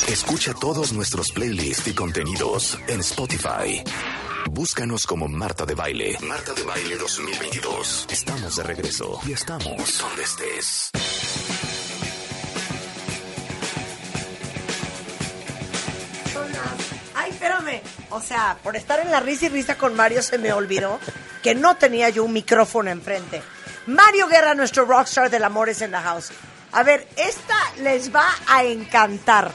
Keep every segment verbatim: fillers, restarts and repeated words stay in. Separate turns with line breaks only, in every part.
Escucha todos nuestros playlists y contenidos en Spotify. Búscanos como Marta de Baile. Marta de Baile dos mil veintidós. Estamos de regreso y estamos donde estés.
Ay, espérame. O sea, por estar en la risa y risa con Mario se me olvidó que no tenía yo un micrófono enfrente. Mario Guerra, nuestro rockstar del amor, es en la house. A ver, esta les va a encantar.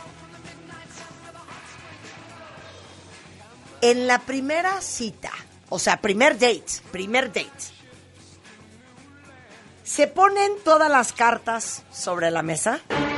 En la primera cita, o sea, primer date, primer date, ¿se ponen todas las cartas sobre la mesa?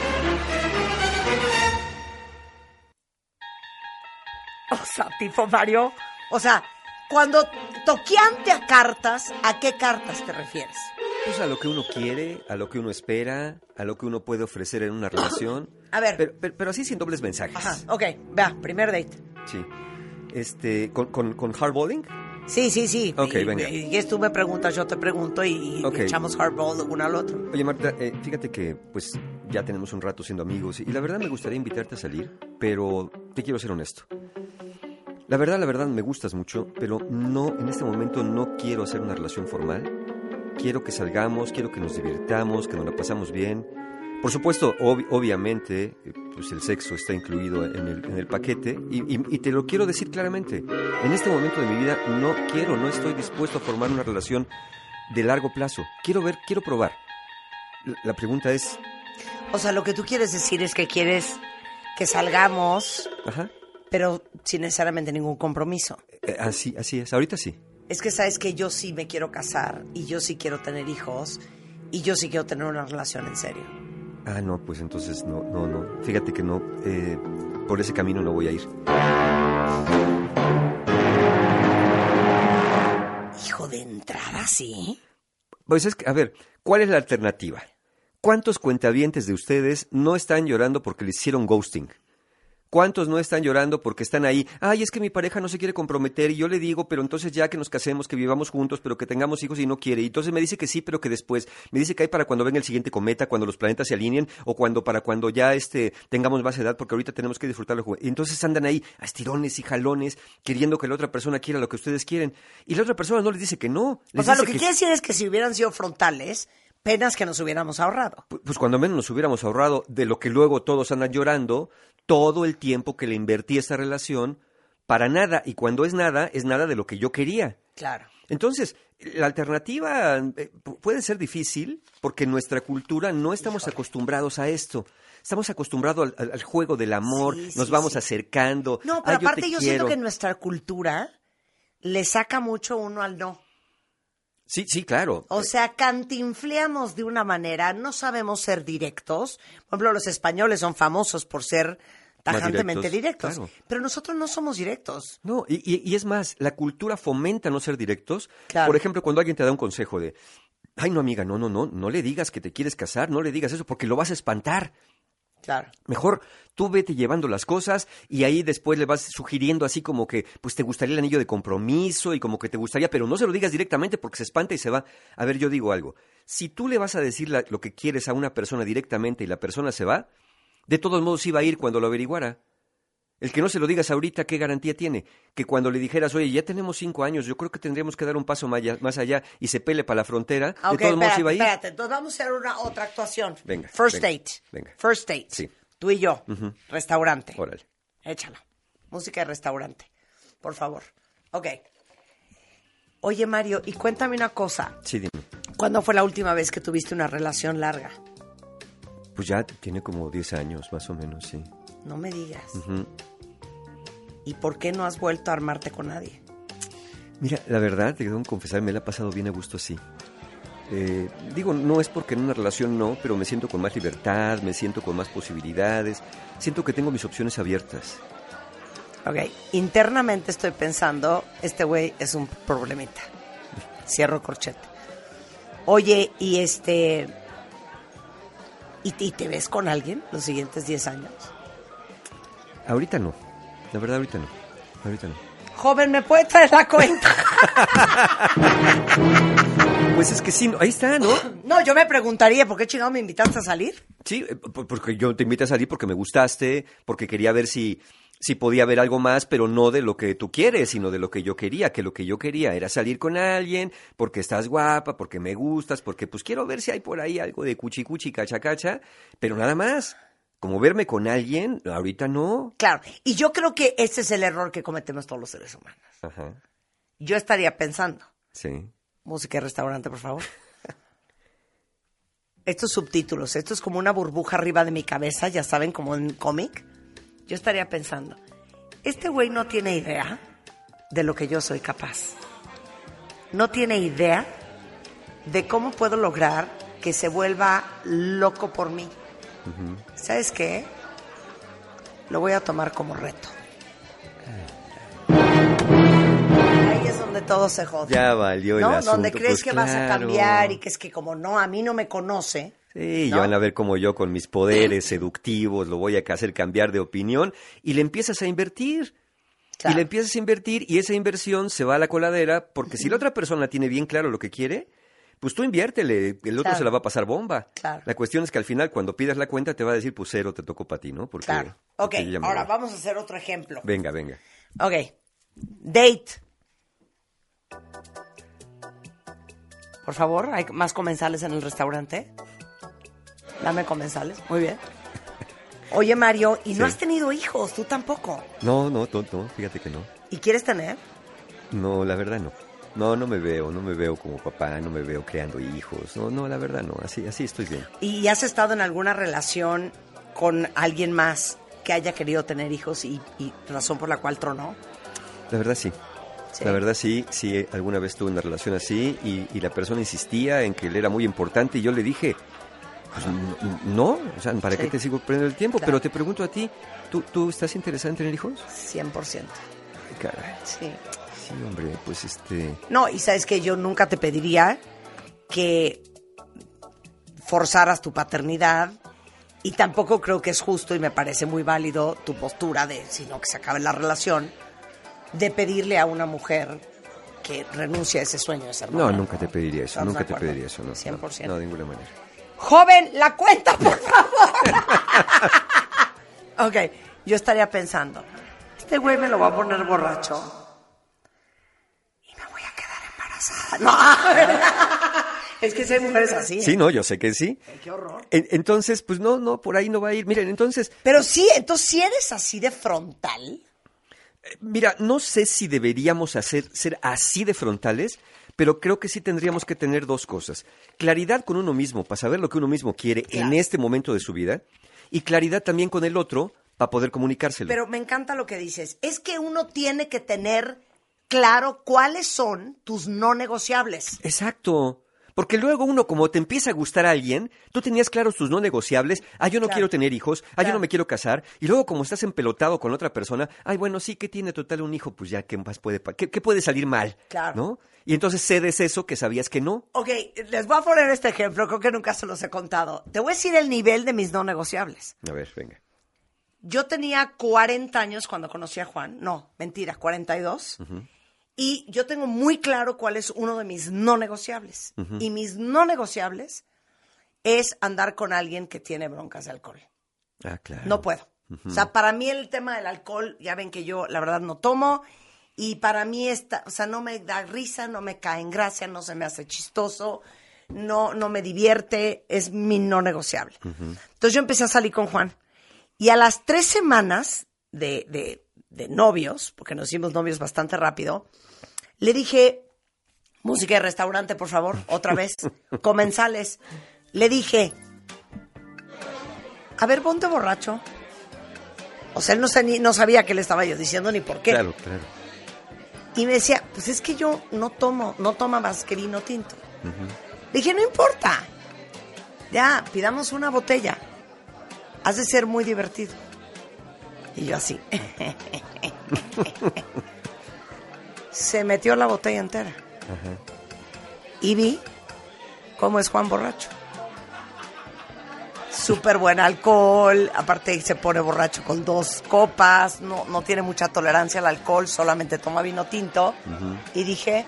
O sea, tipo Mario, o sea, cuando toqueante a cartas, ¿a qué cartas te refieres?
Pues a lo que uno quiere, a lo que uno espera, a lo que uno puede ofrecer en una relación.
A ver.
Pero, pero, pero así sin dobles mensajes.
Ajá, ok, vea, primer date.
Sí. Este, ¿con, con, con hardballing?
Sí, sí, sí.
Ok,
y,
venga.
Y, y tú me preguntas, yo te pregunto y, y
Okay.
echamos hardball uno al otro.
Oye, Marta, eh, fíjate que pues ya tenemos un rato siendo amigos y la verdad me gustaría invitarte a salir, pero te quiero ser honesto. La verdad, la verdad, me gustas mucho, pero no, en este momento no quiero hacer una relación formal. Quiero que salgamos, quiero que nos divirtamos, que nos la pasamos bien. Por supuesto, ob- obviamente, pues el sexo está incluido en el, en el paquete y, y, y te lo quiero decir claramente. En este momento de mi vida no quiero, no estoy dispuesto a formar una relación de largo plazo. Quiero ver, quiero probar. La, la pregunta es...
O sea, lo que tú quieres decir es que quieres que salgamos,
Ajá.
pero sin necesariamente ningún compromiso.
Eh, así, así es. Ahorita sí.
Es que sabes que yo sí me quiero casar y yo sí quiero tener hijos y yo sí quiero tener una relación en serio.
Ah, no, pues entonces no, no, no. Fíjate que no. Eh, por ese camino no voy a ir.
Hijo, de entrada, ¿sí?
Pues es que, a ver, ¿cuál es la alternativa? ¿Cuántos cuentavientes de ustedes no están llorando porque les hicieron ghosting? ¿Cuántos no están llorando porque están ahí? Ay, es que mi pareja no se quiere comprometer y yo le digo, pero entonces ya que nos casemos, que vivamos juntos, pero que tengamos hijos y no quiere. Y entonces me dice que sí, pero que después. Me dice que hay para cuando venga el siguiente cometa, cuando los planetas se alineen o cuando para cuando ya este tengamos más edad, porque ahorita tenemos que disfrutar la juventud. Y entonces andan ahí a estirones y jalones, queriendo que la otra persona quiera lo que ustedes quieren. Y la otra persona no les dice que no. Les
O sea,
dice
lo que, que quiere decir es que si hubieran sido frontales, penas que nos hubiéramos ahorrado.
Pues cuando menos nos hubiéramos ahorrado de lo que luego todos andan llorando, todo el tiempo que le invertí a esta relación para nada. Y cuando es nada, es nada de lo que yo quería.
Claro.
Entonces, la alternativa eh, puede ser difícil porque en nuestra cultura no estamos
Híjole.
acostumbrados a esto. Estamos acostumbrados al, al juego del amor,
Sí, sí,
nos vamos
sí.
acercando.
No, pero
"Ay, yo
aparte
te
yo,
quiero".
siento que en nuestra cultura le saca mucho uno al no.
Sí, sí, claro.
O sea, cantinfleamos de una manera, no sabemos ser directos. Por ejemplo, los españoles son famosos por ser tajantemente directos,
directos, claro.
pero nosotros no somos directos.
No, y, y, y es más, la cultura fomenta no ser directos.
Claro.
Por ejemplo, cuando alguien te da un consejo de, ay, no, amiga, no, no, no, no le digas que te quieres casar, no le digas eso porque lo vas a espantar.
Claro.
Mejor tú vete llevando las cosas y ahí después le vas sugiriendo así como que pues te gustaría el anillo de compromiso y como que te gustaría, pero no se lo digas directamente porque se espanta y se va. A ver, yo digo algo. Si tú le vas a decir la- lo que quieres a una persona directamente y la persona se va, de todos modos iba a ir cuando lo averiguara. El que no se lo digas ahorita, ¿qué garantía tiene? Que cuando le dijeras, oye, ya tenemos cinco años, yo creo que tendríamos que dar un paso maya- más allá y se pele para la frontera,
Ah, ok,
de todos modos
espérate,
iba a ir.
espérate. Entonces vamos a hacer una otra actuación.
Venga,
First
venga,
date.
venga.
First date.
Sí.
Tú y yo.
Ujú.
Restaurante.
Órale.
Échala. Música de restaurante. Por favor. Ok. Oye, Mario, y cuéntame una cosa.
Sí, dime.
¿Cuándo fue la última vez que tuviste una relación larga?
Pues ya tiene como diez años, más o menos, sí.
No me digas.
Ujú.
¿Y por qué no has vuelto a armarte con nadie?
Mira, la verdad, te tengo que confesar, me la he pasado bien a gusto así. Eh, digo, no es porque en una relación no, pero me siento con más libertad, me siento con más posibilidades, siento que tengo mis opciones abiertas.
Ok, internamente estoy pensando, este güey es un problemita. Cierro corchete. Oye, y este... ¿Y te, y te ves con alguien los siguientes diez años?
Ahorita no, la verdad ahorita no, ahorita no.
Joven, ¿me puede traer la cuenta?
Pues es que sí, ahí está, ¿no?
No, yo me preguntaría, ¿por qué chingado me invitaste a salir?
Sí, porque yo te invité a salir porque me gustaste, porque quería ver si, si podía haber algo más, pero no de lo que tú quieres, sino de lo que yo quería, que lo que yo quería era salir con alguien, porque estás guapa, porque me gustas, porque pues quiero ver si hay por ahí algo de cuchi cuchi, cacha cacha, pero nada más. Como verme con alguien, ahorita no.
Claro, y yo creo que ese es el error que cometemos todos los seres humanos.
Ajá.
Yo estaría pensando,
Sí.
música y restaurante, por favor. Estos subtítulos, esto es como una burbuja arriba de mi cabeza, ya saben, como en cómic. Yo estaría pensando, este güey no tiene idea de lo que yo soy capaz. No tiene idea de cómo puedo lograr que se vuelva loco por mí. Uh-huh. ¿Sabes qué? Lo voy a tomar como reto. Ahí es donde todo se jode.
Ya valió el
¿no?
asunto.
Donde crees
pues
que
claro.
vas a cambiar y que es que como no, a mí no me conoce.
Sí,
¿no?
ya van a ver como yo con mis poderes seductivos lo voy a hacer cambiar de opinión y le empiezas a invertir. Claro. Y le empiezas a invertir y esa inversión se va a la coladera porque si la otra persona tiene bien claro lo que quiere, pues tú inviértele, el otro claro. se la va a pasar bomba. Claro. La cuestión es que al final cuando pidas la cuenta te va a decir, pues cero te tocó para ti, ¿no? Porque,
claro. Ok,
porque
ahora voy. Vamos a hacer otro ejemplo.
Venga, venga.
Ok, date. Por favor, ¿hay más comensales en el restaurante? Dame comensales, muy bien. Oye, Mario, ¿y sí. no has tenido hijos? ¿Tú tampoco?
No, no, no, no, fíjate que no.
¿Y quieres tener?
No, la verdad no. No, no me veo, no me veo como papá, no me veo creando hijos. No, no, la verdad no, así, así estoy bien.
¿Y has estado en alguna relación con alguien más que haya querido tener hijos y, y razón por la cual tronó?
La verdad sí. sí. La verdad sí, sí, alguna vez tuve una relación así y, y la persona insistía en que él era muy importante y yo le dije, pues no, o sea, ¿para sí. qué te sigo perdiendo el tiempo? Claro. Pero te pregunto a ti, ¿tú, ¿tú estás interesada en tener hijos?
cien por ciento.
Caray.
Sí.
Sí, hombre, pues este...
No, y sabes que yo nunca te pediría que forzaras tu paternidad y tampoco creo que es justo y me parece muy válido tu postura de, sino que se acabe la relación, de pedirle a una mujer que renuncie a ese sueño de ser mamá.
No, nunca te pediría eso, nunca te pediría eso. No,
cien por ciento.
No, no, de ninguna manera.
Joven, la cuenta, por favor. Ok, yo estaría pensando, este güey me lo va a poner borracho. No, es que si hay mujeres así. ¿eh?
Sí, no, yo sé que sí.
Ay, qué horror.
En, entonces, pues no, no, por ahí no va a ir. Miren, entonces...
Pero sí, entonces si eres así de frontal.
Eh, mira, no sé si deberíamos hacer, ser así de frontales, pero creo que sí tendríamos que tener dos cosas. Claridad con uno mismo, para saber lo que uno mismo quiere claro. en este momento de su vida, y claridad también con el otro, para poder comunicárselo.
Pero me encanta lo que dices. Es que uno tiene que tener... claro, ¿cuáles son tus no negociables?
Exacto. Porque luego uno, como te empieza a gustar a alguien, tú tenías claros tus no negociables. Ah, yo no claro. quiero tener hijos. Ah, claro. yo no me quiero casar. Y luego, como estás empelotado con otra persona, ay, bueno, sí, que tiene total un hijo, pues ya, ¿qué más puede, qué, qué puede salir mal?
Claro.
¿No? Y entonces cedes eso que sabías que no.
Ok, les voy a poner este ejemplo, creo que nunca se los he contado. Te voy a decir el nivel de mis no negociables.
A ver, venga.
Yo tenía cuarenta años cuando conocí a Juan. No, mentira, cuarenta y dos. Uh-huh. Y yo tengo muy claro cuál es uno de mis no negociables. Uh-huh. Y mis no negociables es andar con alguien que tiene broncas de alcohol.
Ah, claro.
No puedo. Uh-huh. O sea, para mí el tema del alcohol, ya ven que yo la verdad no tomo. Y para mí, esta, o sea, no me da risa, no me cae en gracia, no se me hace chistoso, no, no me divierte, es mi no negociable. Uh-huh. Entonces yo empecé a salir con Juan. Y a las tres semanas de, de, de novios, porque nos hicimos novios bastante rápido, le dije, música de restaurante, por favor, otra vez, comensales. Le dije, a ver, ponte borracho. O sea, él no, ni, no sabía qué le estaba yo diciendo ni por qué.
Claro, claro.
Y me decía, pues es que yo no tomo, no toma más que vino tinto. Uh-huh. Le dije, no importa. Ya, pidamos una botella. Has de ser muy divertido. Y yo así. Se metió la botella entera. Uh-huh. Y vi cómo es Juan borracho. súper buen alcohol, aparte se pone borracho con dos copas, no, no tiene mucha tolerancia al alcohol, solamente toma vino tinto. Uh-huh. Y dije,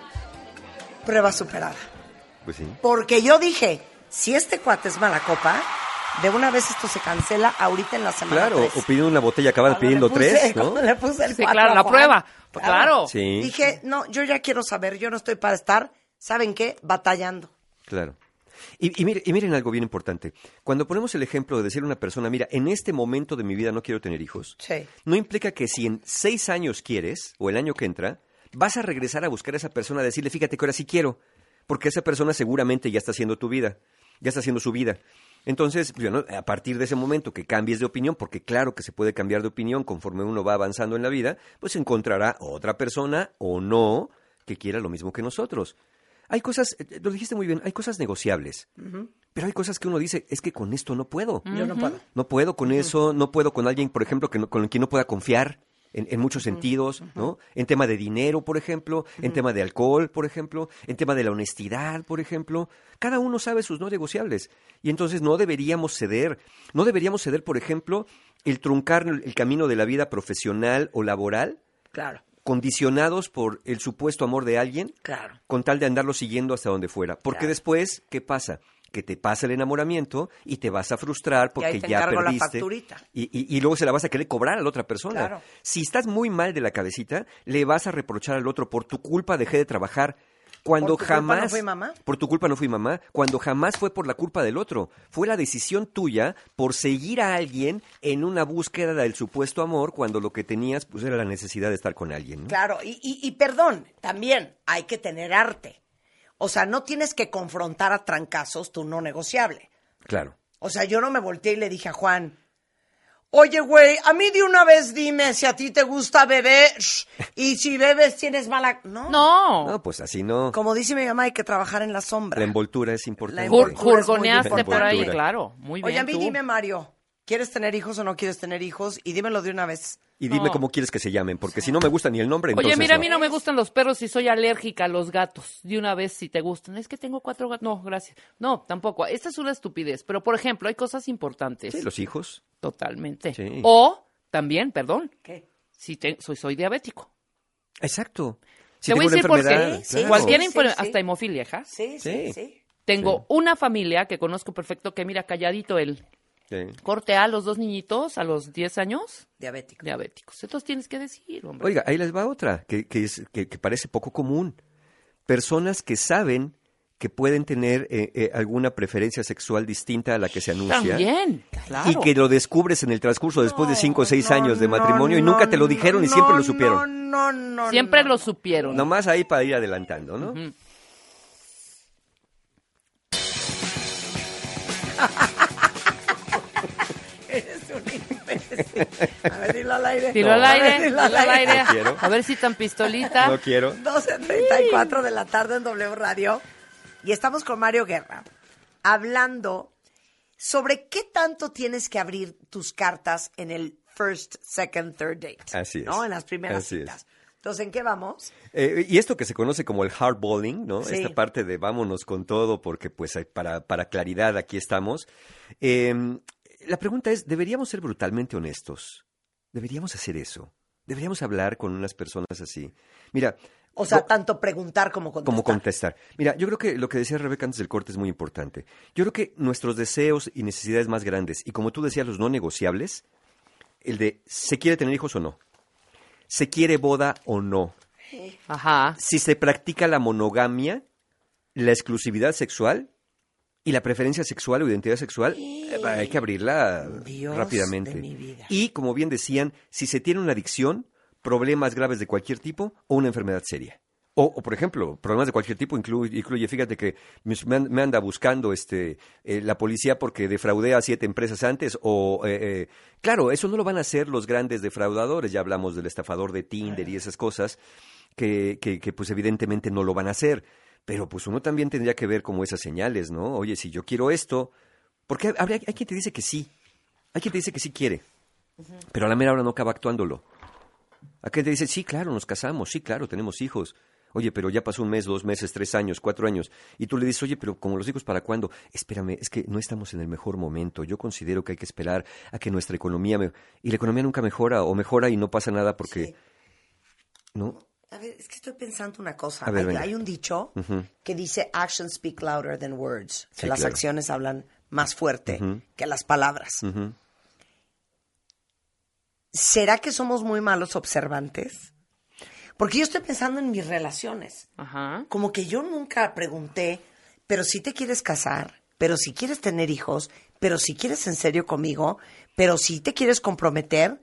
prueba superada.
Pues sí.
Porque yo dije, si este cuate es mala copa, de una vez esto se cancela ahorita en la semana.
Claro,
tres.
o pidiendo una botella, acabas pidiendo
puse,
tres, ¿no?
Le puse el
sí, claro, la prueba. Claro. claro.
Sí.
Dije, no, yo ya quiero saber, yo no estoy para estar, ¿saben qué? Batallando.
Claro. Y, y, miren, y miren algo bien importante. Cuando ponemos el ejemplo de decir a una persona, mira, en este momento de mi vida no quiero tener hijos,
sí.
no implica que si en seis años quieres, o el año que entra, vas a regresar a buscar a esa persona a decirle, fíjate que ahora sí quiero, porque esa persona seguramente ya está haciendo tu vida, ya está haciendo su vida. Entonces, bueno, a partir de ese momento que cambies de opinión, porque claro que se puede cambiar de opinión conforme uno va avanzando en la vida, pues encontrará otra persona o no que quiera lo mismo que nosotros. Hay cosas, lo dijiste muy bien, hay cosas negociables, uh-huh. pero hay cosas que uno dice, es que con esto no puedo.
Uh-huh. Yo no puedo.
No puedo con uh-huh. eso, no puedo con alguien, por ejemplo, que no, con quien no pueda confiar en, en muchos uh-huh. sentidos, uh-huh. ¿no? En tema de dinero, por ejemplo, uh-huh. en tema de alcohol, por ejemplo, en tema de la honestidad, por ejemplo. Cada uno sabe sus no negociables y entonces no deberíamos ceder. No deberíamos ceder, por ejemplo, el truncar el camino de la vida profesional o laboral.
Claro.
Condicionados por el supuesto amor de alguien,
claro.
con tal de andarlo siguiendo hasta donde fuera. Porque claro. después, ¿qué pasa? Que te pasa el enamoramiento y te vas a frustrar porque
y ahí te
ya perdiste.
La facturita.
Y, y, y luego se la vas a querer cobrar a la otra persona.
Claro.
Si estás muy mal de la cabecita, le vas a reprochar al otro, por tu culpa dejé de trabajar. Cuando
¿Por tu
jamás,
culpa no fui mamá?
Por tu culpa no fui mamá. Cuando jamás fue por la culpa del otro. Fue la decisión tuya por seguir a alguien en una búsqueda del supuesto amor cuando lo que tenías pues era la necesidad de estar con alguien, ¿no?
Claro, y, y, y perdón, también hay que tener arte. O sea, no tienes que confrontar a trancazos tu no negociable.
Claro.
O sea, yo no me volteé y le dije a Juan, oye, güey, a mí de una vez dime si a ti te gusta beber y si bebes tienes mala... No.
No.
No, pues así no.
Como dice mi mamá, hay que trabajar en la sombra.
La envoltura es importante.
Jur- Jurgoneaste por ahí, claro. Muy bien.
Oye, a mí
tú.
dime, Mario, ¿quieres tener hijos o no quieres tener hijos? Y dímelo de una vez.
Y dime
No.
cómo quieres que se llamen, porque si no me gusta ni el nombre, entonces
Oye, mira,
no.
a mí no me gustan los perros y soy alérgica a los gatos. De una vez, si te gustan. Es que tengo cuatro gatos. No, gracias. No, tampoco. Esta es una estupidez. Pero, por ejemplo, hay cosas importantes.
Sí, los hijos.
Totalmente.
Sí.
O, también, perdón.
¿Qué?
Si te, soy, soy diabético.
Exacto. Si
te voy a decir por
enfermedad,
qué.
claro.
Cualquier
Sí,
enfermedad,
sí, sí.
hasta hemofilia, ¿ja?
Sí, sí,
Sí.
sí.
Tengo
Sí.
una familia que conozco perfecto que, mira, calladito él.
Sí.
Corte a los dos niñitos a los diez años,
Diabético.
diabéticos. Entonces tienes que decir, hombre.
Oiga, ahí les va otra, que, que, es, que, que parece poco común. Personas que saben que pueden tener eh, eh, alguna preferencia sexual distinta a la que se anuncia.
También, claro.
Y que lo descubres en el transcurso después de cinco o seis
No,
años de
no,
matrimonio y
no,
nunca te lo dijeron y
no,
siempre lo supieron.
No, no, no.
Siempre
no.
lo supieron.
Nomás ahí para ir adelantando, ¿no?
Ujú.
Eres un imbécil. A ver, dilo al aire.
Dilo al
A
aire,
ver,
dilo al aire.
No quiero.
A ver si tan pistolita.
No quiero.
doce treinta y cuatro de la tarde en W Radio. Y estamos con Mario Guerra hablando sobre qué tanto tienes que abrir tus cartas en el first, second, third date.
Así es.
¿No? En las primeras
Así es.
citas. Entonces, ¿en qué vamos?
Eh, y esto que se conoce como el hardballing, ¿no?
Sí.
Esta parte de vámonos con todo porque pues eh, para, para claridad aquí estamos. Eh, la pregunta es, ¿deberíamos ser brutalmente honestos? ¿Deberíamos hacer eso? ¿Deberíamos hablar con unas personas así? Mira...
O sea,
no-
tanto preguntar como contestar.
Como contestar. Mira, yo creo que lo que decía Rebeca antes del corte es muy importante. Yo creo que nuestros deseos y necesidades más grandes, y como tú decías, los no negociables, el de ¿se quiere tener hijos o no? ¿Se quiere boda o no?
Ajá.
Si se practica la monogamia, la exclusividad sexual y la preferencia sexual o identidad sexual, eh, hay que abrirla
Dios
rápidamente.
de mi vida.
Y, como bien decían, si se tiene una adicción, problemas graves de cualquier tipo o una enfermedad seria. O, o, por ejemplo, problemas de cualquier tipo incluye, incluye fíjate que me, me anda buscando este eh, la policía porque defraudé a siete empresas antes. O, eh, eh, claro, eso no lo van a hacer los grandes defraudadores. Ya hablamos del estafador de Tinder y esas cosas que, que, que pues evidentemente no lo van a hacer. Pero pues uno también tendría que ver como esas señales, ¿no? Oye, si yo quiero esto... Porque habría, hay quien te dice que sí. Hay quien te dice que sí quiere. Uh-huh. Pero a la mera hora no acaba actuándolo. Hay quien te dice, sí, claro, nos casamos. Sí, claro, tenemos hijos. Oye, pero ya pasó un mes, dos meses, tres años, cuatro años. Y tú le dices, oye, pero como los hijos, ¿para cuándo? Espérame, es que no estamos en el mejor momento. Yo considero que hay que esperar a que nuestra economía... Me... Y la economía nunca mejora o mejora y no pasa nada porque...
Sí.
¿No?
A ver, es que estoy pensando una cosa.
A ver,
hay,
venga.
hay un dicho
Ujú.
que dice actions speak louder than words. Que
Sí,
las
claro.
acciones hablan más fuerte
Ujú.
que las palabras.
Ujú.
¿Será que somos muy malos observantes? Porque yo estoy pensando en mis relaciones.
Ajá.
Como que yo nunca pregunté, pero si te quieres casar, pero si quieres tener hijos, pero si quieres en serio conmigo, pero si te quieres comprometer.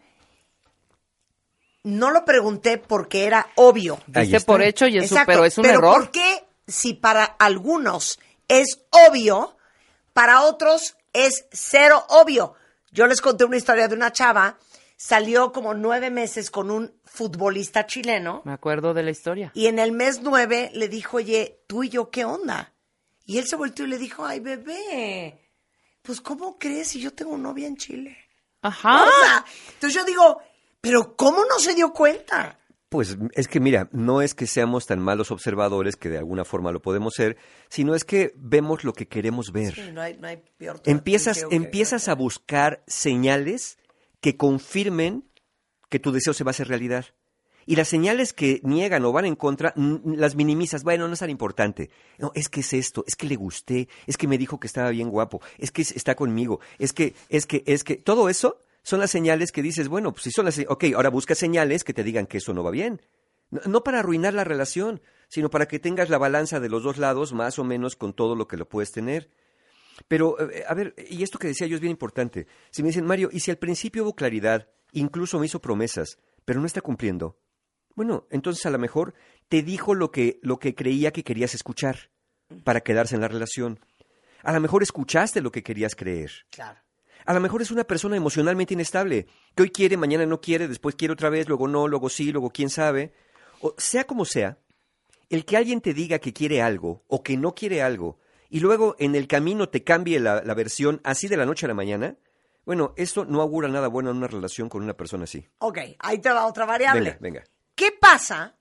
No lo pregunté porque era obvio.
Ahí
Dice
está.
por hecho y eso,
Exacto,
pero es un
pero
error.
¿por qué si para algunos es obvio, para otros es cero obvio? Yo les conté una historia de una chava, salió como nueve meses con un futbolista chileno
Me acuerdo de la historia.
y en el mes nueve le dijo, oye, tú y yo, ¿qué onda? Y él se volteó y le dijo, ay, bebé, pues ¿cómo crees si yo tengo novia en Chile?
Ajá.
O sea, entonces yo digo, pero ¿cómo no se dio cuenta?
Pues es que mira, no es que seamos tan malos observadores que de alguna forma lo podemos ser, sino es que vemos lo que queremos ver.
Sí, no hay, no hay peor
Empiezas,
tortilleo que-
empiezas a buscar señales que confirmen que tu deseo se va a hacer realidad. Y las señales que niegan o van en contra, n- las minimizas. Bueno, no es tan importante. No, es que es esto, es que le gusté, es que me dijo que estaba bien guapo, es que es- está conmigo, es que, es que, es que, todo eso son las señales que dices, bueno, pues si son las, se- ok, ahora busca señales que te digan que eso no va bien. No, no para arruinar la relación, sino para que tengas la balanza de los dos lados más o menos con todo lo que lo puedes tener. Pero, eh, a ver, y esto que decía yo es bien importante. Si me dicen, Mario, ¿y si al principio hubo claridad, incluso me hizo promesas, pero no está cumpliendo? Bueno, entonces a lo mejor te dijo lo que, lo que creía que querías escuchar para quedarse en la relación. A lo mejor escuchaste lo que querías creer.
Claro.
A lo mejor es una persona emocionalmente inestable, que hoy quiere, mañana no quiere, después quiere otra vez, luego no, luego sí, luego quién sabe. O sea como sea, el que alguien te diga que quiere algo o que no quiere algo y luego en el camino te cambie la, la versión así de la noche a la mañana, bueno, esto no augura nada bueno en una relación con una persona así.
Ok, ahí te va otra variable.
Venga, venga.
¿Qué pasa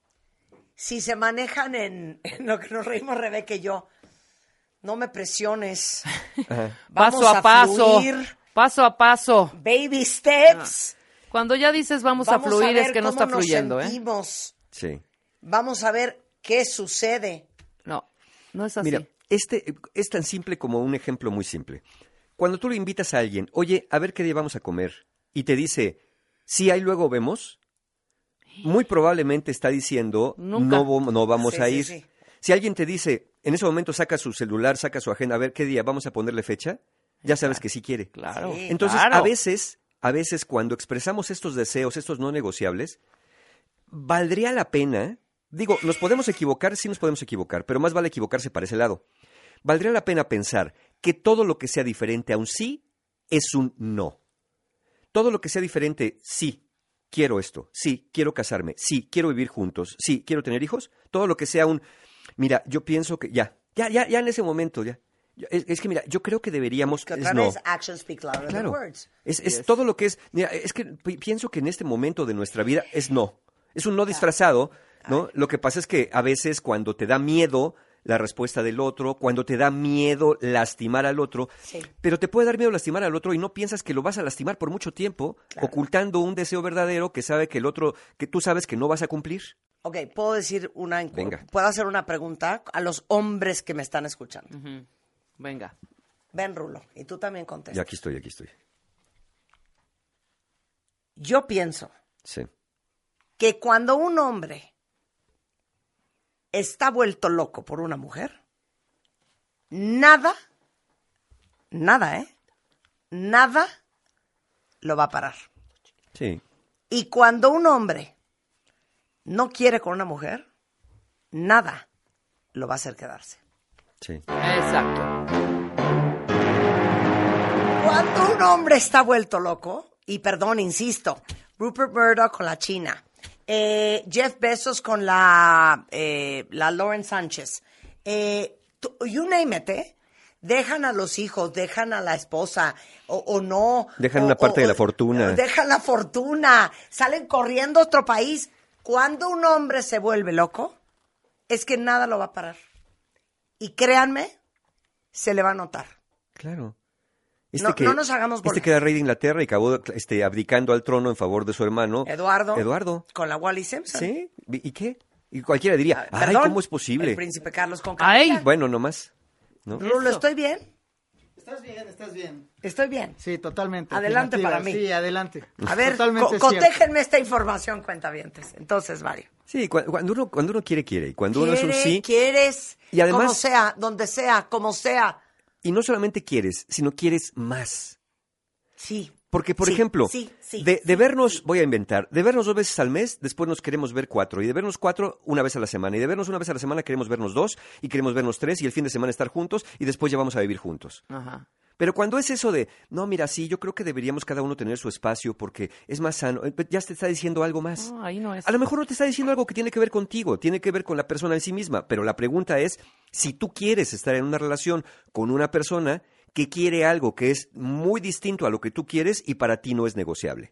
si se manejan en, en lo que nos reímos Rebeca y yo? No me presiones.
Ajá.
Vamos
paso a, paso.
fluir.
Paso a paso.
Baby steps.
Cuando ya dices vamos,
Vamos
a fluir
ver
es que no
cómo
está
nos
fluyendo, ¿eh?
sentimos.
Sí.
Vamos a ver qué sucede.
No, no es así.
Mira, este es tan simple como un ejemplo muy simple. Cuando tú le invitas a alguien, oye, a ver qué día vamos a comer, y te dice, sí, ahí luego vemos, muy probablemente está diciendo,
Nunca.
no, vo- no vamos
Sí,
a
sí,
ir.
sí.
Si alguien te dice, en ese momento saca su celular, saca su agenda, a ver qué día vamos a ponerle fecha, ya sabes que sí quiere.
Claro.
Sí.
Entonces,
claro.
a veces, a veces cuando expresamos estos deseos, estos no negociables, valdría la pena, digo, nos podemos equivocar, sí nos podemos equivocar, pero más vale equivocarse para ese lado. Valdría la pena pensar que todo lo que sea diferente a un sí es un no. Todo lo que sea diferente, sí, quiero esto, sí, quiero casarme, sí, quiero vivir juntos, sí, quiero tener hijos, todo lo que sea un, mira, yo pienso que ya, ya, ya, ya en ese momento, ya. Es, es que mira, yo creo que deberíamos,
Que
es
otra
no.
vez, actions speak louder than
Claro.
words.
Es, es todo lo que es. Mira, es que pi- pienso que en este momento de nuestra vida es no. Es un no disfrazado, ¿no? Lo que pasa es que a veces cuando te da miedo la respuesta del otro, cuando te da miedo lastimar al otro,
Sí.
pero te puede dar miedo lastimar al otro y no piensas que lo vas a lastimar por mucho tiempo,
Claro.
ocultando un deseo verdadero que sabe que el otro, que tú sabes que no vas a cumplir.
Ok, puedo decir una... encu-
Venga.
Puedo hacer una pregunta a los hombres que me están escuchando.
Ujú. Venga.
Ven, Rulo, y tú también contestas.
Y aquí estoy, aquí estoy.
Yo pienso
Sí.
que cuando un hombre está vuelto loco por una mujer, nada, nada, ¿eh? Nada lo va a parar.
Sí.
Y cuando un hombre no quiere con una mujer, nada lo va a hacer quedarse.
Sí.
Exacto.
Cuando un hombre está vuelto loco, y perdón, insisto, Rupert Murdoch con la China, eh, Jeff Bezos con la, eh, la Lauren Sánchez, eh, tú- you name it, ¿eh? Dejan a los hijos, dejan a la esposa, o, o no.
Dejan
o-
una parte
o-
de la
o-
fortuna.
Dejan la fortuna, salen corriendo a otro país. Cuando un hombre se vuelve loco, es que nada lo va a parar. Y créanme, se le va a notar.
Claro. Este
no,
que,
no nos hagamos bolas.
Este que era rey de Inglaterra y acabó este, abdicando al trono en favor de su hermano.
Eduardo.
Eduardo.
Con la Wally Simpson.
¿Sí? ¿Y qué? Y cualquiera diría,
Ah,
ay,
perdón,
¿cómo es posible?
El príncipe Carlos con
Ay.
Camila.
Bueno, nomás. ¿No?
Rulo, ¿estoy bien?
Estás bien, estás bien.
Estoy bien.
Sí, totalmente.
Adelante
afirmativa.
para mí.
Sí, adelante.
A ver,
Totalmente
co-
cierto.
cotéjenme esta información, cuentavientes. Entonces, Mario.
Sí, cu- cuando uno, cuando uno quiere, quiere. Y cuando uno es un
Quiere,
sí.
quieres,
Y además-
como sea, donde sea, como sea.
Y no solamente quieres, sino quieres más.
Sí.
Porque, por
Sí,
ejemplo,
sí, sí,
de, de
sí,
vernos,
sí.
voy a inventar, de vernos dos veces al mes, después nos queremos ver cuatro. Y de vernos cuatro, una vez a la semana. Y de vernos una vez a la semana, queremos vernos dos. Y queremos vernos tres. Y el fin de semana estar juntos. Y después ya vamos a vivir juntos.
Ajá.
Pero cuando es eso de, no, mira, sí, yo creo que deberíamos cada uno tener su espacio porque es más sano, eh, ya te está diciendo algo más.
No, ahí no es.
A lo mejor no te está diciendo algo que tiene que ver contigo, tiene que ver con la persona en sí misma, pero la pregunta es, si tú quieres estar en una relación con una persona que quiere algo que es muy distinto a lo que tú quieres y para ti no es negociable.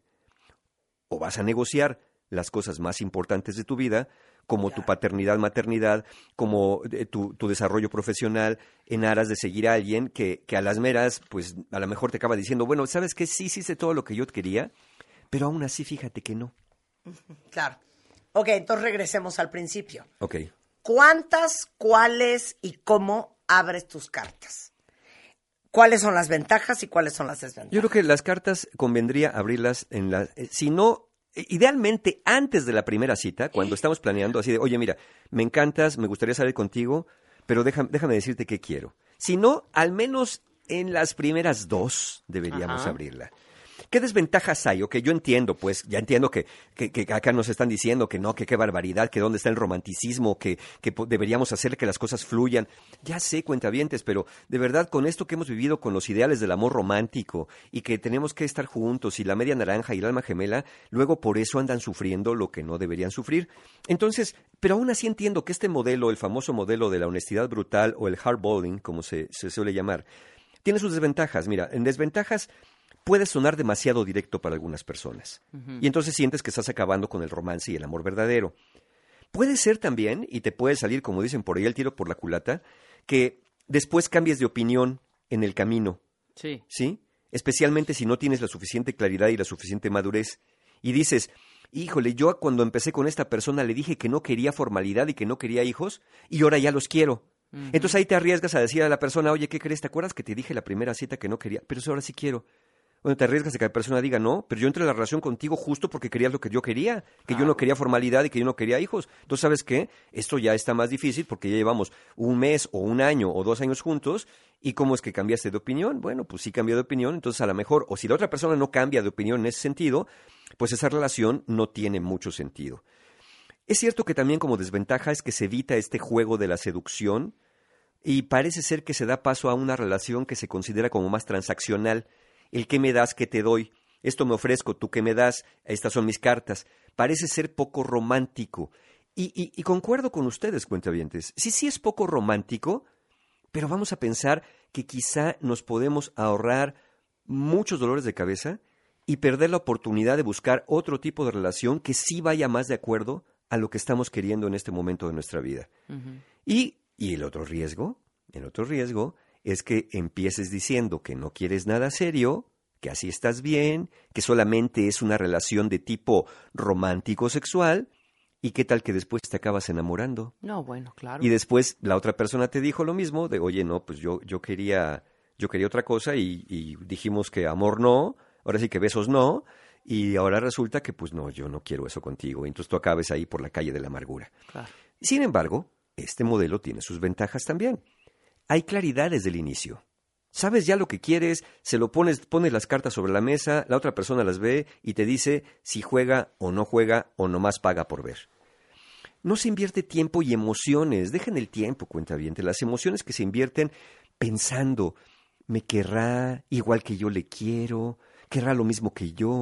O vas a negociar las cosas más importantes de tu vida, como tu paternidad, maternidad, como eh, tu, tu desarrollo profesional, en aras de seguir a alguien que, que a las meras, pues a lo mejor te acaba diciendo, bueno, ¿sabes qué? Sí, sí hice todo lo que yo quería, pero aún así fíjate que no.
Claro. Ok, entonces regresemos al principio.
Ok.
¿Cuántas, cuáles y cómo abres tus cartas? ¿Cuáles son las ventajas y cuáles son las desventajas?
Yo creo que las cartas convendría abrirlas en la... eh, si no, eh, idealmente antes de la primera cita, cuando estamos planeando así de, oye, mira, me encantas, me gustaría salir contigo, pero déjame, déjame decirte qué quiero. Si no, al menos en las primeras dos deberíamos
Ajá.
abrirla. ¿Qué desventajas hay? Ok, yo entiendo, pues, ya entiendo que, que, que acá nos están diciendo que no, que qué barbaridad, que dónde está el romanticismo, que, que po- deberíamos hacer que las cosas fluyan. Ya sé, cuentavientes, pero de verdad con esto que hemos vivido con los ideales del amor romántico y que tenemos que estar juntos y la media naranja y el alma gemela, luego por eso andan sufriendo lo que no deberían sufrir. Entonces, pero aún así entiendo que este modelo, el famoso modelo de la honestidad brutal o el hardballing, como se, se suele llamar, tiene sus desventajas. Mira, en desventajas puede sonar demasiado directo para algunas personas. Uh-huh. Y entonces sientes que estás acabando con el romance y el amor verdadero. Puede ser también, y te puede salir, como dicen por ahí, el tiro por la culata, que después cambies de opinión en el camino.
Sí.
¿Sí? Especialmente si no tienes la suficiente claridad y la suficiente madurez. Y dices, híjole, yo cuando empecé con esta persona le dije que no quería formalidad y que no quería hijos, y ahora ya los quiero. Uh-huh. Entonces ahí te arriesgas a decir a la persona, oye, ¿qué crees? ¿Te acuerdas que te dije la primera cita que no quería? Pero eso ahora sí quiero. Bueno, te arriesgas a que la persona diga, no, pero yo entré en la relación contigo justo porque querías lo que yo quería, que ah. yo no quería formalidad y que yo no quería hijos. Entonces, ¿sabes qué? Esto ya está más difícil porque ya llevamos un mes o un año o dos años juntos. ¿Y cómo es que cambiaste de opinión? Bueno, pues sí cambió de opinión, entonces a lo mejor, o si la otra persona no cambia de opinión en ese sentido, pues esa relación no tiene mucho sentido. Es cierto que también como desventaja es que se evita este juego de la seducción y parece ser que se da paso a una relación que se considera como más transaccional. El qué me das, qué te doy, esto me ofrezco, tú qué me das, estas son mis cartas. Parece ser poco romántico. Y, y, y concuerdo con ustedes, cuentavientes. Sí, sí es poco romántico, pero vamos a pensar que quizá nos podemos ahorrar muchos dolores de cabeza y perder la oportunidad de buscar otro tipo de relación que sí vaya más de acuerdo a lo que estamos queriendo en este momento de nuestra vida. Uh-huh. Y, y el otro riesgo, el otro riesgo... es que empieces diciendo que no quieres nada serio, que así estás bien, que solamente es una relación de tipo romántico-sexual, y qué tal que después te acabas enamorando.
No, bueno, claro.
Y después la otra persona te dijo lo mismo, de oye, no, pues yo, yo quería, yo quería otra cosa y, y dijimos que amor no, ahora sí que besos no, y ahora resulta que pues no, yo no quiero eso contigo, y entonces tú acabes ahí por la calle de la amargura.
Claro.
Sin embargo, este modelo tiene sus ventajas también. Hay claridad desde el inicio. Sabes ya lo que quieres, se lo pones, pones las cartas sobre la mesa, la otra persona las ve y te dice si juega o no juega o nomás paga por ver. No se invierte tiempo y emociones. Dejen el tiempo, cuentaviente. Las emociones que se invierten pensando, ¿me querrá igual que yo le quiero? ¿Querrá lo mismo que yo?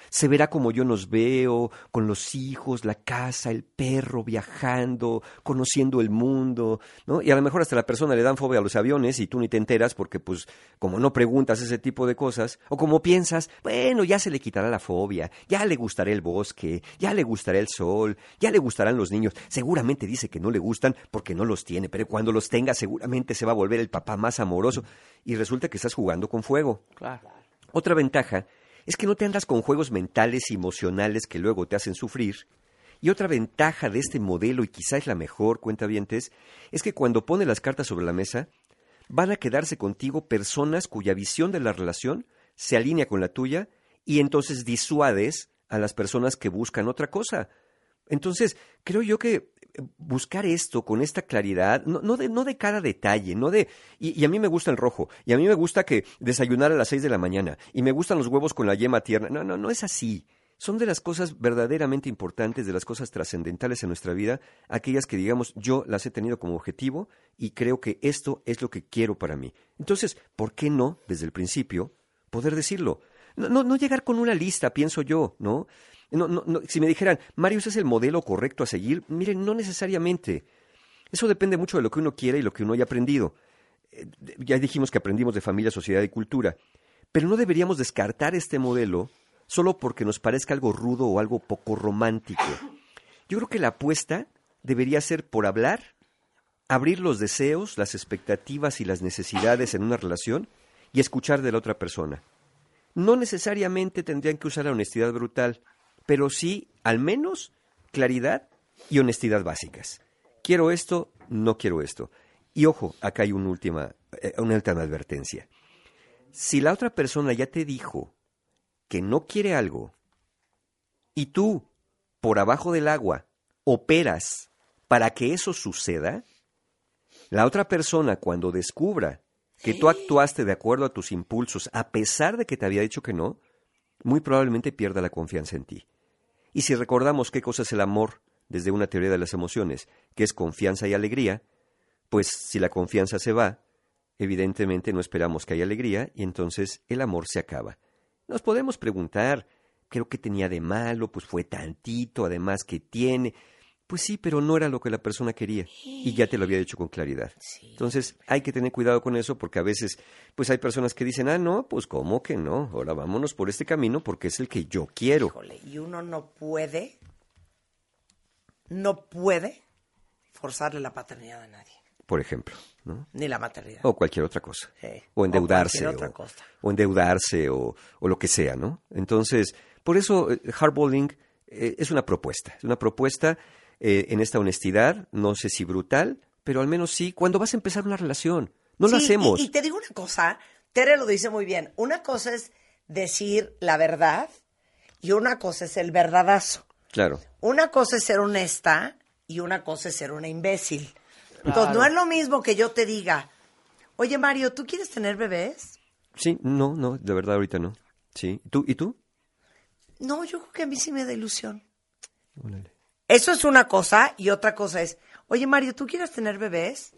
Se verá como yo nos veo, con los hijos, la casa, el perro, viajando, conociendo el mundo, ¿no? Y a lo mejor hasta la persona le dan fobia a los aviones y tú ni te enteras porque, pues, como no preguntas ese tipo de cosas, o como piensas, bueno, ya se le quitará la fobia, ya le gustará el bosque, ya le gustará el sol, ya le gustarán los niños. Seguramente dice que no le gustan porque no los tiene, pero cuando los tenga seguramente se va a volver el papá más amoroso. Y resulta que estás jugando con fuego.
Claro.
Otra ventaja es que no te andas con juegos mentales y emocionales que luego te hacen sufrir. Y otra ventaja de este modelo, y quizás es la mejor, cuentavientes, es que cuando pone las cartas sobre la mesa, van a quedarse contigo personas cuya visión de la relación se alinea con la tuya y entonces disuades a las personas que buscan otra cosa. Entonces, creo yo que buscar esto con esta claridad, no, no, de, no de cada detalle, no de... Y, y a mí me gusta el rojo, y a mí me gusta que desayunar a las seis de la mañana, y me gustan los huevos con la yema tierna. No, no, no es así. Son de las cosas verdaderamente importantes, de las cosas trascendentales en nuestra vida, aquellas que, digamos, yo las he tenido como objetivo y creo que esto es lo que quiero para mí. Entonces, ¿por qué no, desde el principio, poder decirlo? No, no, no llegar con una lista, pienso yo, ¿no? No, no, no, si me dijeran, Mario, ¿ese es el modelo correcto a seguir? Miren, no necesariamente. Eso depende mucho de lo que uno quiere y lo que uno haya aprendido. Eh, ya dijimos que aprendimos de familia, sociedad y cultura. Pero no deberíamos descartar este modelo solo porque nos parezca algo rudo o algo poco romántico. Yo creo que la apuesta debería ser por hablar, abrir los deseos, las expectativas y las necesidades en una relación y escuchar de la otra persona. No necesariamente tendrían que usar la honestidad brutal, pero sí, al menos, claridad y honestidad básicas. Quiero esto, no quiero esto. Y ojo, acá hay una última, eh, una última advertencia. Si la otra persona ya te dijo que no quiere algo y tú, por abajo del agua, operas para que eso suceda, la otra persona, cuando descubra que tú actuaste de acuerdo a tus impulsos, a pesar de que te había dicho que no, muy probablemente pierda la confianza en ti. Y si recordamos qué cosa es el amor desde una teoría de las emociones, que es confianza y alegría, pues si la confianza se va, evidentemente no esperamos que haya alegría y entonces el amor se acaba. Nos podemos preguntar, ¿creo que tenía de malo? Pues fue tantito, además que tiene... Pues sí, pero no era lo que la persona quería y ya te lo había dicho con claridad. Sí. Entonces hay que tener cuidado con eso porque a veces pues hay personas que dicen, ah, no, pues ¿cómo que no? Ahora vámonos por este camino porque es el que yo quiero.
Híjole, y uno no puede, no puede forzarle la paternidad a nadie.
Por ejemplo, ¿no?
Ni la maternidad.
O cualquier otra cosa.
Sí.
O endeudarse.
O, otra
o,
cosa.
o endeudarse o, o lo que sea, ¿no? Entonces, por eso eh, hardballing eh, es una propuesta. Es una propuesta... Eh, en esta honestidad, no sé si brutal, pero al menos sí, cuando vas a empezar una relación. No
sí,
lo hacemos.
Y, y te digo una cosa, Tere lo dice muy bien. Una cosa es decir la verdad y una cosa es el verdadazo.
Claro.
Una cosa es ser honesta y una cosa es ser una imbécil.
Claro.
Entonces, no es lo mismo que yo te diga, oye, Mario, ¿tú quieres tener bebés?
Sí, no, no, de verdad ahorita no. Sí. ¿Tú, ¿Y tú?
No, yo creo que a mí sí me da ilusión.
Órale.
Eso es una cosa y otra cosa es, oye, Mario, ¿tú quieres tener bebés?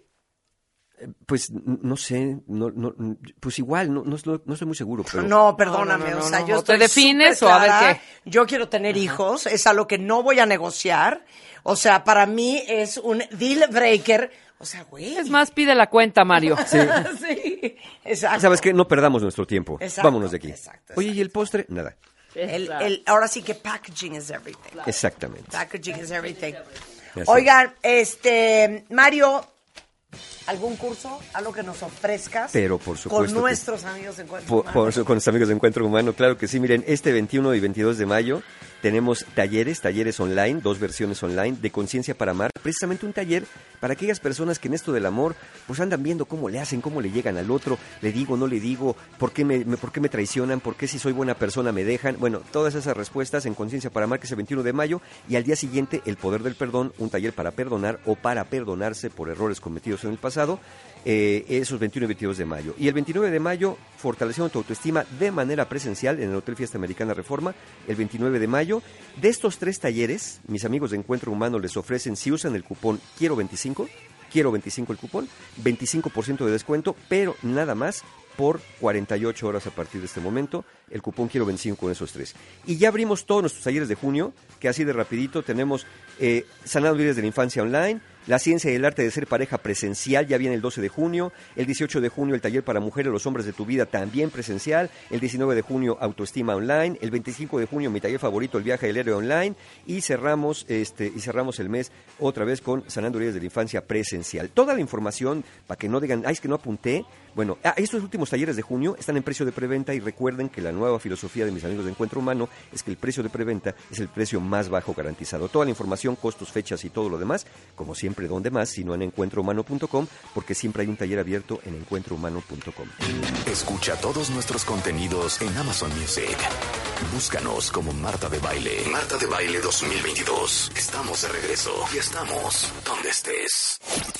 Pues no sé, no, no, pues igual, no, no, no estoy muy seguro. Pero...
No, perdóname,
no, no, no,
o sea,
no,
yo
no.
estoy
¿Te defines o a ver
superclara.
qué?
Yo quiero tener Ajá. hijos, es algo que no voy a negociar. O sea, para mí es un deal breaker. O sea, güey.
Es más, pide la cuenta, Mario.
Sí.
Sí, exacto.
¿Sabes qué? No perdamos nuestro tiempo.
Exacto,
Vámonos de aquí.
exacto,
Oye,
exacto.
¿y el postre? Nada.
El, el, ahora sí que packaging is everything.
Claro.
Exactamente.
Packaging is everything.
Así.
Oigan, este, Mario, ¿algún curso? ¿Algo que nos ofrezcas?
Pero por supuesto.
Con nuestros amigos de Encuentro
Por,
Humano.
por, con nuestros amigos de Encuentro Humano, claro que sí. Miren, este veintiuno y veintidós de mayo tenemos talleres, talleres online, dos versiones online de Conciencia para Amar. Precisamente un taller para aquellas personas que en esto del amor pues andan viendo cómo le hacen, cómo le llegan al otro, le digo, no le digo, por qué me, me, por qué me traicionan, por qué si soy buena persona me dejan. Bueno, todas esas respuestas en Conciencia para Amar, que es el veintiuno de mayo, y al día siguiente El Poder del Perdón, un taller para perdonar o para perdonarse por errores cometidos en el pasado. Eh, esos veintiuno y veintidós de mayo. Y el veintinueve de mayo, Fortaleciendo tu Autoestima de manera presencial en el Hotel Fiesta Americana Reforma, el veintinueve de mayo. De estos tres talleres, mis amigos de Encuentro Humano les ofrecen, si usan el cupón Quiero veinticinco, Quiero veinticinco el cupón, veinticinco por ciento de descuento, pero nada más por cuarenta y ocho horas a partir de este momento. El cupón Quiero veinticinco con esos tres. Y ya abrimos todos nuestros talleres de junio, que así de rapidito tenemos eh, Sanando Heridas de la Infancia online, La Ciencia y el Arte de Ser Pareja presencial, ya viene el doce de junio, el dieciocho de junio el taller para mujeres, los hombres de tu vida, también presencial, el diecinueve de junio Autoestima online, el veinticinco de junio mi taller favorito, el viaje del héroe online, y cerramos este y cerramos el mes otra vez con Sanando Heridas de la Infancia presencial. Toda la información, para que no digan, ay, es que no apunté, bueno, ah, estos últimos talleres de junio están en precio de preventa y recuerden que la nueva filosofía de mis amigos de Encuentro Humano es que el precio de preventa es el precio más bajo garantizado. Toda la información, costos, fechas y todo lo demás, como siempre, ¿dónde más? Sino en encuentro humano punto com, porque siempre hay un taller abierto en encuentro humano punto com.
Escucha todos nuestros contenidos en Amazon Music. Búscanos como Marta de Baile. Marta de Baile dos mil veintidós. Estamos de regreso y estamos donde estés.